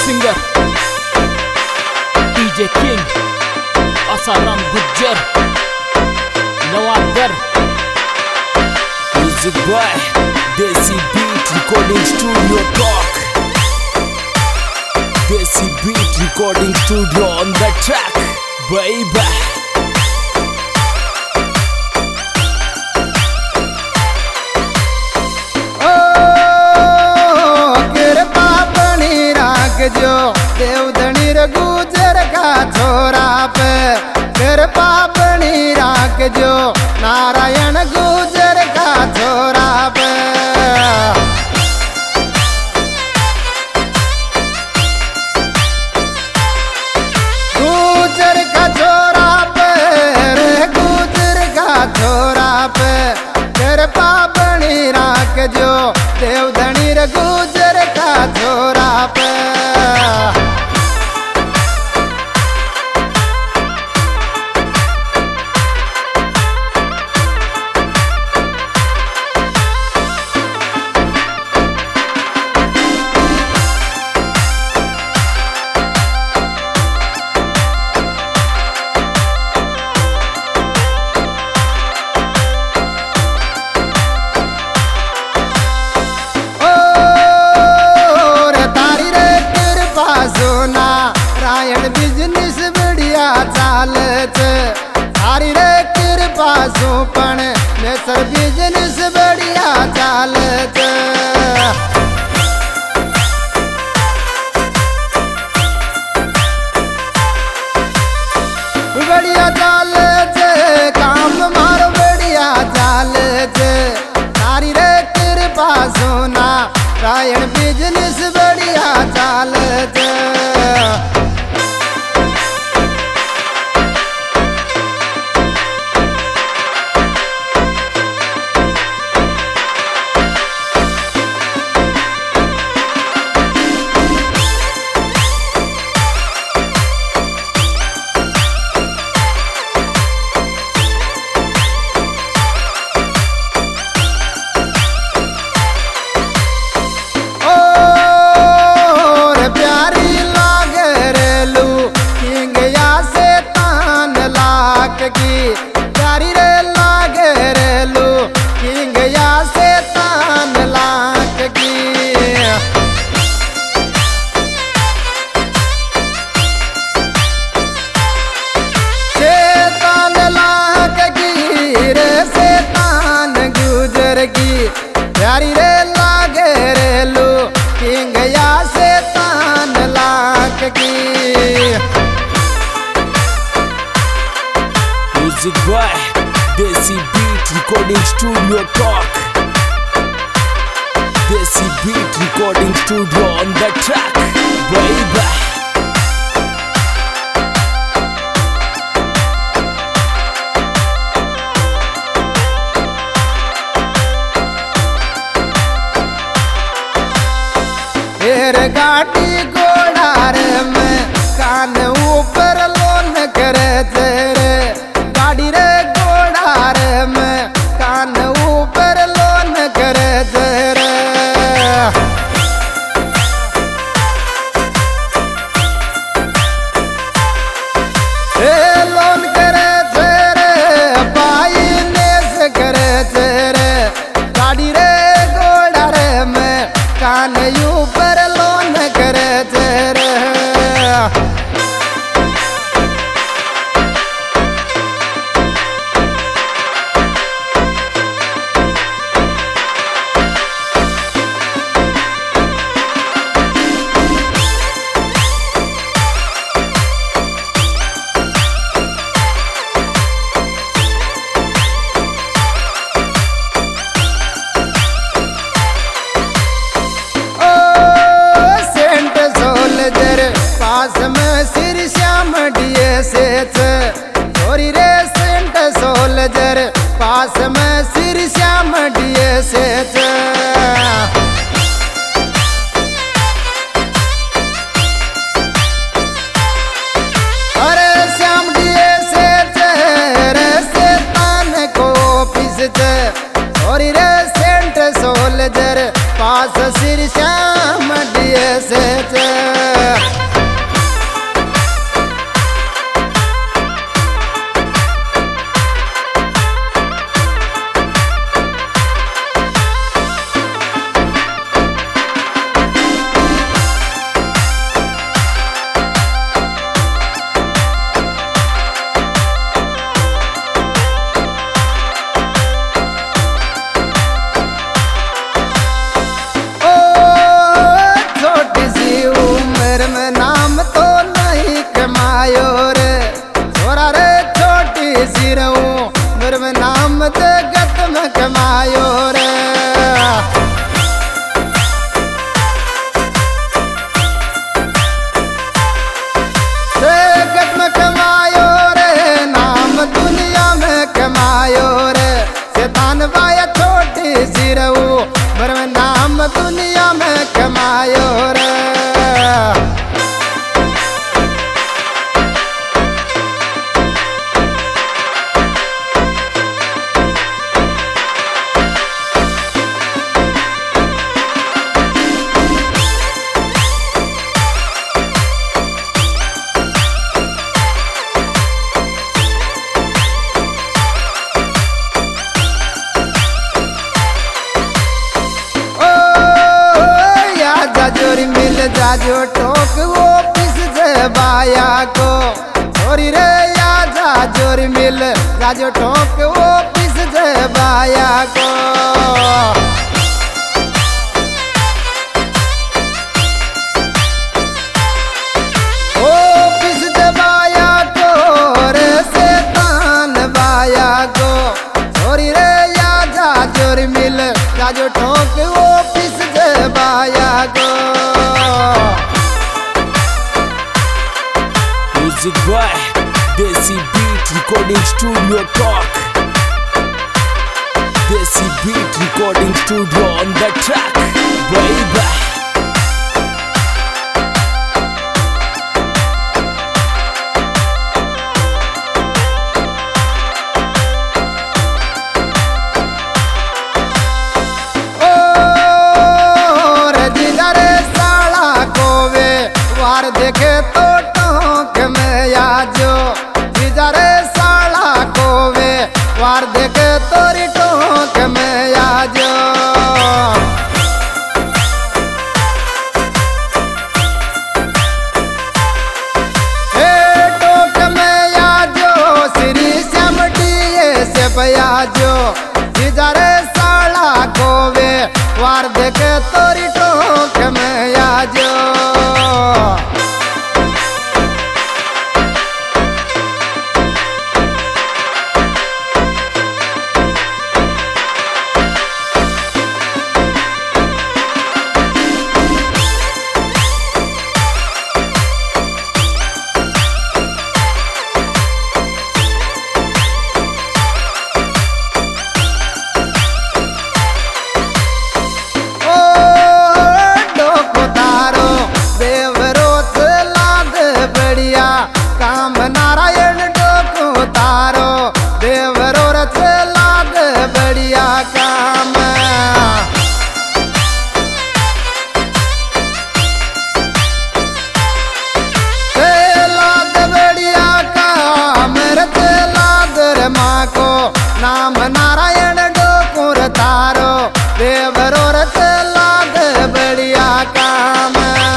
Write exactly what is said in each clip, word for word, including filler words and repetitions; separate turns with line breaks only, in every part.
singer D J King, Asaram Gujjar, Nawandar. Music by Desi Beat Recording Studio Talk. Desi Beat Recording Studio on the track, baby.
जो देवधनी गुजर का छोरा पे कृपा बनी राख जो नारायण गुजर का छोरा पे गुजर का छोरा पे रे गुजर का छोरा पे कृपा बनी राख जो देवधनी गुजर का छोरा पे बिजनेस बढ़िया चालत सारी रे कृपा सुपण में सर बिजनेस बढ़िया चालत बढ़िया चालत काम मारो बढ़िया चालत सारी रे कृपा सोना रायण बिजनेस बढ़िया चालत की प्यारी रे लागे रे लू किंग या से तान लाख की से तान लाख की रे से तान गुजर की प्यारी रे लागे रे लू किंग या से तान लाख की
Music by Desi Beat Recording Studio Talk. Desi Beat Recording Studio on the track, baby.
फिर गाड़ी घोड़ार में कान ऊपर लोन करे तेरे गाड़ी रे घोड़ार में कान ऊपर लोन करे तेरे ए लोन करे तेरे भाई ने से करे तेरे गाड़ी रे घोड़ार में कान ऊपर लोन करे तेरे पास में श्री श्याम डिये से छोरी रे सेंट सोल्जर पास में श्री श्याम डिये से अरे श्याम डिये से रे से तान को ऑफिस छोरी रे सेंट सोल्जर पास श्री श्याम डीएस नाम तो नहीं कमायो रे छोरा रे छोटी सी रहूं मेरे में नाम जगत में कमायो रे जगत में कमायो रे नाम दुनिया में कमायो रे शैतान बाया छोटी सी रहूं मेरे में नाम दुनिया में कमायो रे जोरी मिल जाजो टोक वो पिस से बाया को छोरी रे या जा जोरी मिल जाजो टोक वो पिस से बाया को ओ पिस से बाया को रे शैतान बाया को छोरी रे या जा जोरी मिल जाजो टोक वो पिस से बाया को
Music by Desi Beat Recording Studio Talk. Desi Beat Recording Studio on the track, baby.
देखे तो टोक में आजो जीजा रे साला को वे वार देखे तोरी टोक में आजो ए टोक में आजो श्री श्याम डीएस बयाजो जीजा रे साला को वे वार देखे तोरी टोक में आजो काम नारायण डोको तारो देवरो रच लाद बढ़िया काम लाद बढ़िया काम रच लाद रे माँ को नाम नारायण डोको तारो देवरो रच लाद बढ़िया काम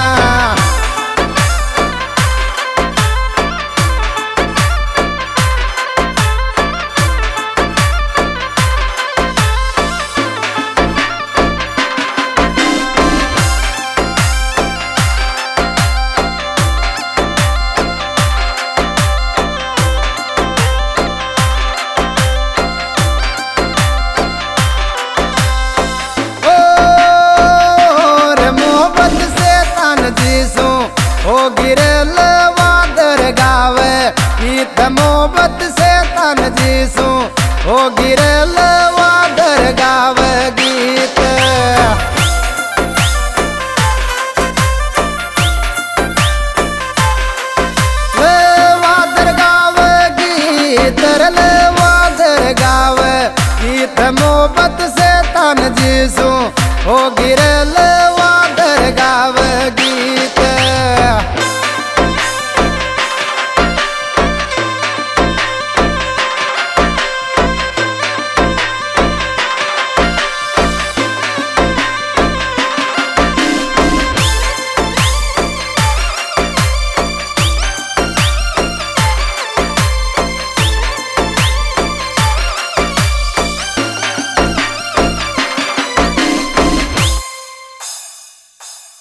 गिरल वादर गावे गीत मोहब्बत से तन जीसू ओ गिरल वादर गावे गीत वादर गावे गीत वादर गावे गीत मोहब्बत से तन जीसू हो गिरल